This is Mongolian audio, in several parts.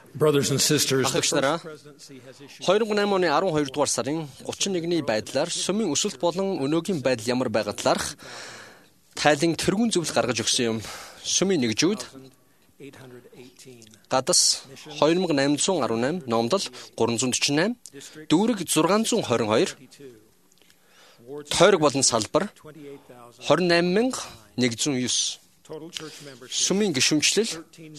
Brothers and sisters, the Ахлагчнараа, first presidency has issued 2008 оны 12 дугаар сарын 31-ний байдлаар сүмийн өсөлт болон өнөөгийн байдал ямар байгаа талаарх тайлан тэргүүн зөвлөл гаргаж өгсөн юм. Сүмийн нэгжүүд 818, гадас 2818, номдол 348, дүүрэг 622, тойрог болон салбар 28109, total church membership сүмийн гишүүнчлэл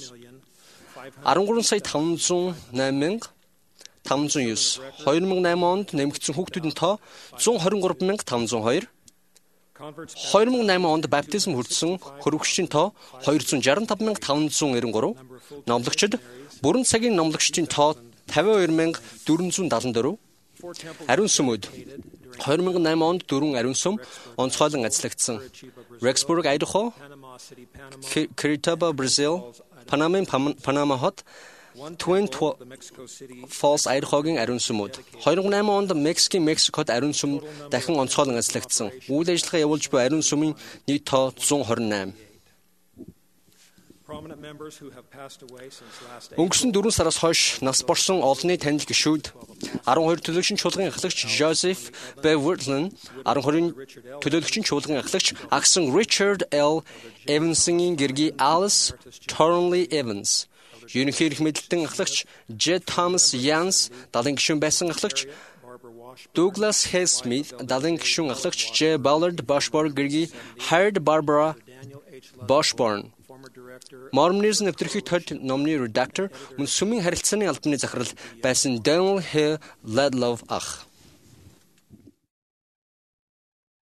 13,508,509. 13,509, 2008 онд нэмэгдсэн хүүхдүүдийн тоо 123,502, 2008 онд баптизм хүртсэн хөрвөгчдийн тоо 265,593, номлогчид бүрэн цагийн номлогчдын тоо 52,474, ариун сүмүүд 2008 онд 4 ариун сүм онцгойлон ажиллагдсан. Rexburg, Idaho, Panama City, Panama, Curitiba, Brazil, Panama Hot, Twin the Mexico City, Falls, Idaho-гийн ариун сүмүүд 2008 онд Мексикод ариун сүм дахин онцгойлон ажиллагдсан. Үйл ажиллагаа явуулж буй ариун сүмийн нийт тоо 128. prominent members who have passed away since last Өнгөрсөн 4 сараас хойш нас борсон олонний танил гишүүд 12 төлөөлөгчийн чуулган ахлагч Joseph Beverlin, 12 төлөөлөгчийн чуулган ахлагч Агсан Richard L. Evans-ийн гэргий Alice Thornley Evans, ерөнхий эрх мэдэлтэн ахлагч J. Thomas Yans, далайн гишүүн байсан ахлагч Barbara Washburn, Douglas Hay Smith, далайн гишүүн ахлагч J. Ballard Washburn гэргий Hired Barbara Daniel H. Love, Washburn, former director, Mormonism нэвтрэх тод номны редактор, мөн сүмийн харилцааны албаны захирал байсан Daniel H. Ledlove ах.